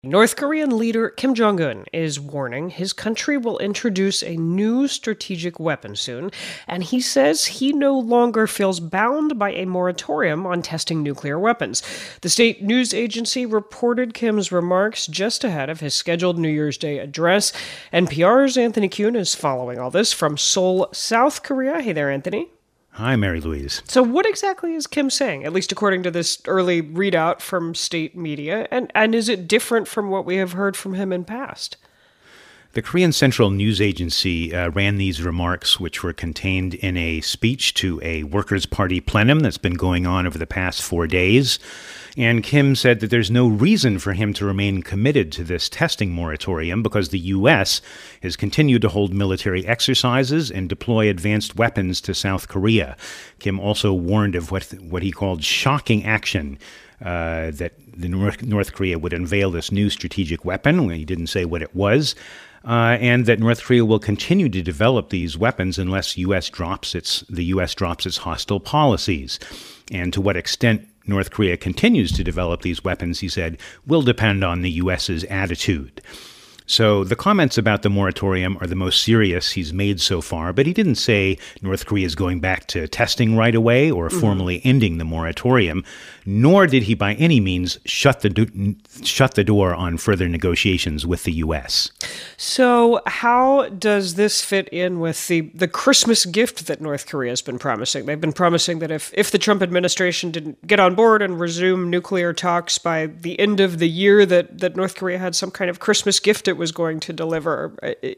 North Korean leader Kim Jong-un is warning his country will introduce a new strategic weapon soon, and he says he no longer feels bound by a moratorium on testing nuclear weapons. The state news agency reported Kim's remarks just ahead of his scheduled New Year's Day address. NPR's Anthony Kuhn is following all this from Seoul, South Korea. Hey there, Anthony. Hi, Mary Louise. So what exactly is Kim saying, at least according to this early readout from state media? And is it different from what we have heard from him in past? The Korean Central News Agency ran these remarks, which were contained in a speech to a Workers' Party plenum that's been going on over the past 4 days. And Kim said that there's no reason for him to remain committed to this testing moratorium because the U.S. has continued to hold military exercises and deploy advanced weapons to South Korea. Kim also warned of what he called shocking action, that the North Korea would unveil this new strategic weapon. He didn't say what it was. And that North Korea will continue to develop these weapons unless the U.S. drops its hostile policies. And to what extent North Korea continues to develop these weapons, he said, will depend on the U.S.'s attitude. So the comments about the moratorium are the most serious he's made so far, but he didn't say North Korea is going back to testing right away or formally ending the moratorium, nor did he by any means shut the door on further negotiations with the U.S. So how does this fit in with the Christmas gift that North Korea has been promising? They've been promising that if the Trump administration didn't get on board and resume nuclear talks by the end of the year, that North Korea had some kind of Christmas gift it was going to deliver.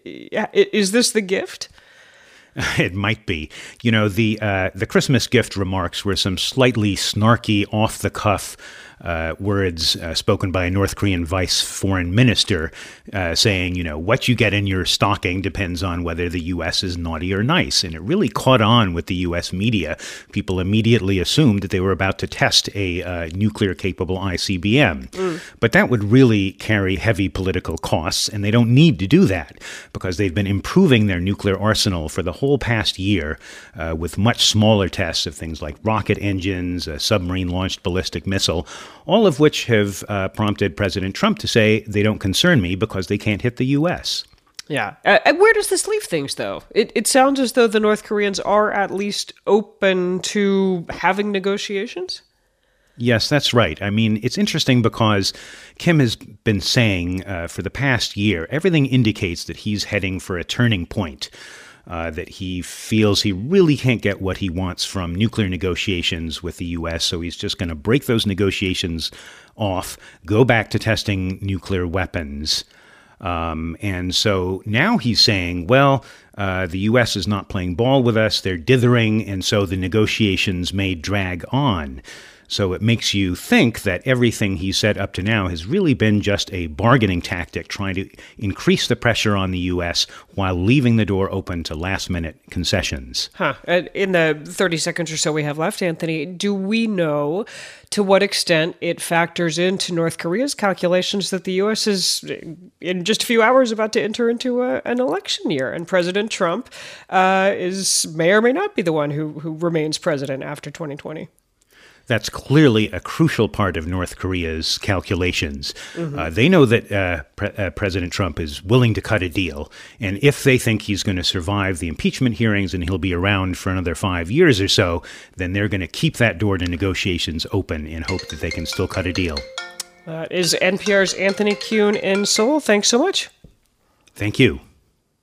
Is this the gift? It might be. You know, the Christmas gift remarks were some slightly snarky, off-the-cuff words spoken by a North Korean vice foreign minister saying, you know, what you get in your stocking depends on whether the U.S. is naughty or nice. And it really caught on with the U.S. media. People immediately assumed that they were about to test a nuclear-capable ICBM. But that would really carry heavy political costs, and they don't need to do that because they've been improving their nuclear arsenal for the whole past year with much smaller tests of things like rocket engines, a submarine-launched ballistic missile, all of which have prompted President Trump to say they don't concern me because they can't hit the U.S. Yeah. Where does this leave things, though? It sounds as though the North Koreans are at least open to having negotiations? Yes, that's right. I mean, it's interesting because Kim has been saying for the past year, everything indicates that he's heading for a turning point. That he feels he really can't get what he wants from nuclear negotiations with the U.S., so he's just going to break those negotiations off, go back to testing nuclear weapons. And so now he's saying, well, the U.S. is not playing ball with us, they're dithering, and so the negotiations may drag on. So it makes you think that everything he said up to now has really been just a bargaining tactic, trying to increase the pressure on the U.S. while leaving the door open to last-minute concessions. In the 30 seconds or so we have left, Anthony, do we know to what extent it factors into North Korea's calculations that the U.S. is, in just a few hours, about to enter into an election year, and President Trump may or may not be the one who remains president after 2020? That's clearly a crucial part of North Korea's calculations. They know that President Trump is willing to cut a deal, and if they think he's going to survive the impeachment hearings and he'll be around for another 5 years or so, then they're going to keep that door to negotiations open and hope that they can still cut a deal. That is NPR's Anthony Kuhn in Seoul. Thanks so much. Thank you.